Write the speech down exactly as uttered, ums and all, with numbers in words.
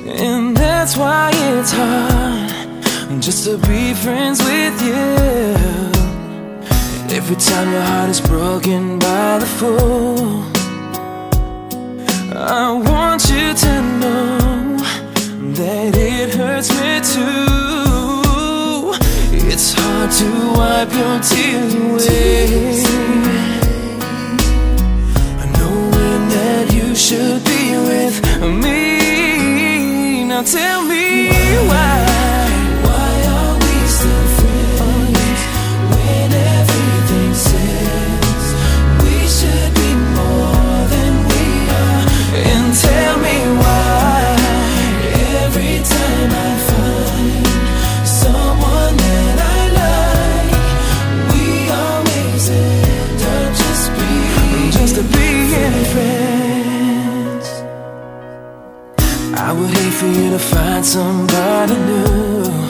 And that's why it's hard just to be friends with you. And every time your heart is broken by the fool, I want you to know that it hurts me too. It's hard to wipe your tears away, knowing that you should be with me. Now tell me why. Why are we still friends when everything says we should be more than we are? And tell me why every time I find someone that I like, we always end up just being just being friends. I would hate for you to find somebody new.